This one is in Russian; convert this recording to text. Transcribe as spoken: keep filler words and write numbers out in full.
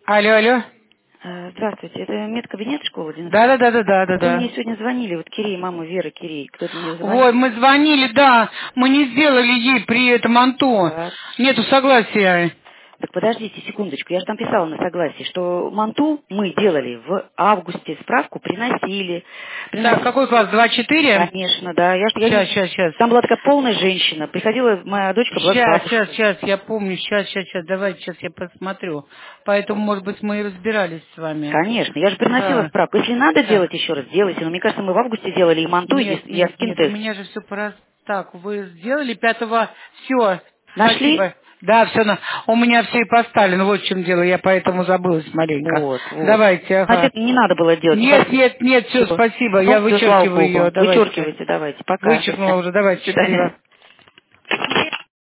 Алло, алло. Э, Здравствуйте, это медкабинет школы? Да, да, да, да, да, да, Вот вы да. мне сегодня звонили, вот Кирей, мама Вера Кирей, кто-то мне звонил. Ой, мы звонили, да, мы не сделали ей при этом анту. Так. Нету согласия. Так подождите секундочку, я же там писала на согласии, что манту мы делали в августе, справку приносили. Так, приносили. какой класс? Два-четыре? Конечно, да. Я, ж- я Сейчас, не... сейчас, сейчас. Там была такая полная женщина. Приходила, моя дочка была с Сейчас, сейчас, бабушкой. сейчас, я помню, сейчас, сейчас, сейчас, давайте, сейчас я посмотрю. Поэтому, может быть, мы и разбирались с вами. Конечно, я же приносила Да. справку. Если надо Так. делать еще раз, делайте. Но мне кажется, мы в августе делали и манту, и Нет, и нет, нет, у аскин-тест. меня же все просто. Так, вы сделали пятого. Все, Нашли? спасибо. Да, все, на... у меня все и поставлено, вот в чем дело, я поэтому забылась маленько. Вот, вот. Давайте, ага. Значит, не надо было делать. Нет, Спасибо. нет, нет, все, спасибо, Ну, я все, слава вычеркиваю ее, богу. давайте. Вычеркивайте, давайте. Пока. Вычеркнула уже, давайте, До свидания. счастливо.